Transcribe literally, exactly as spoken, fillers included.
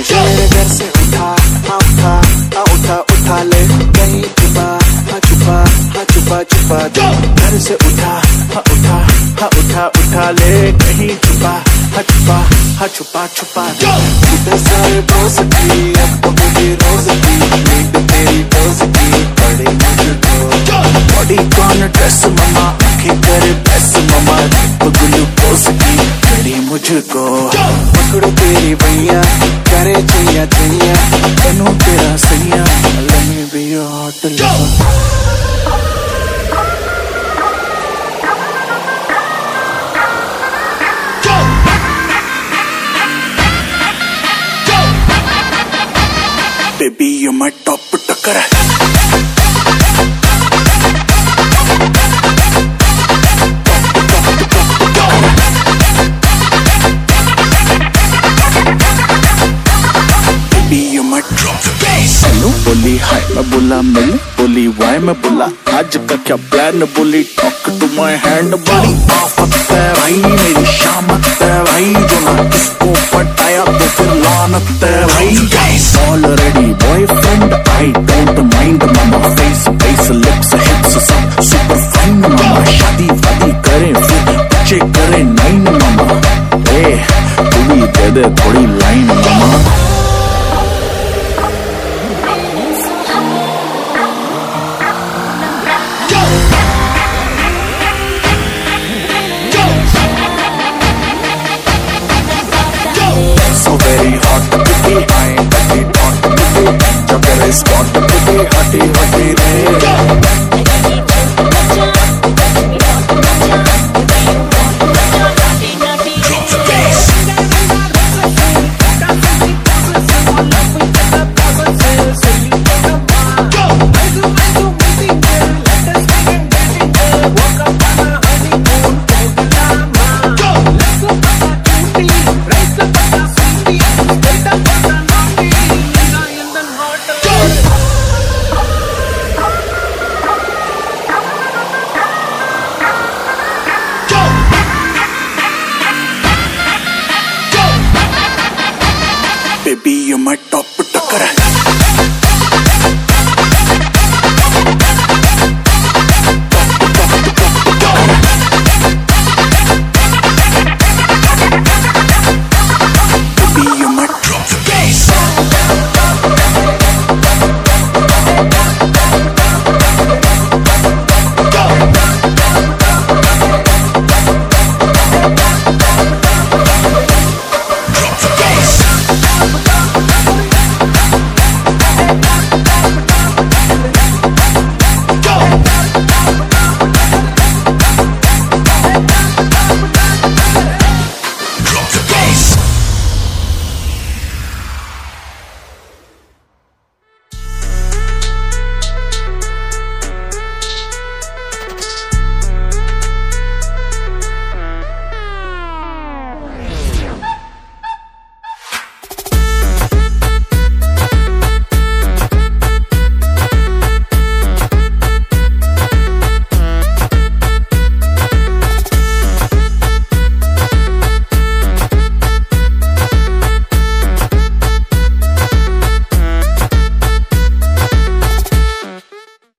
तेरे घर से उठा हाँ उठा हाँ उठा उठा ले कहीं छुपा हाँ छुपा हाँ छुपा छुपा दे घर से उठा हाँ उठा हाँ उठा उठा ले कहीं छुपा हाँ छुपा हाँ छुपा छुपा दे इतने सारे दोस्त की अब तो मुझे रोज की नींद तेरी दोस्त की बड़ी मुझको बॉडी कौन ड्रेस ममा आंखें करे प्रेस ममा ग्लूकोज की बड़ी मुझको पकड़ो तेरी भैया करे छैया छैया बनू तेरा सैया let me be your hot lover baby you're my top टक्कर बोली हाय मैं बोला मिल बोली वाई मैं बोला आज का क्या प्लान बोली टॉक टू माय हैंड बोली आफत है भाई मेरी शामत है भाई जो ना किसको पटाया तो फिर लानत है भाई already boyfriend I don't mind मामा फेस फेस लिप्स हिप्स सब सुपर फाइन मामा शादी वादी करें फिर बच्चे करें नाइन मामा ए तू भी दे दे थोड़ी लाइन मामा very hot baby I ain't pretty hot baby jugger is hot baby hotty hotty re drop the bass baby you're my top टक्कर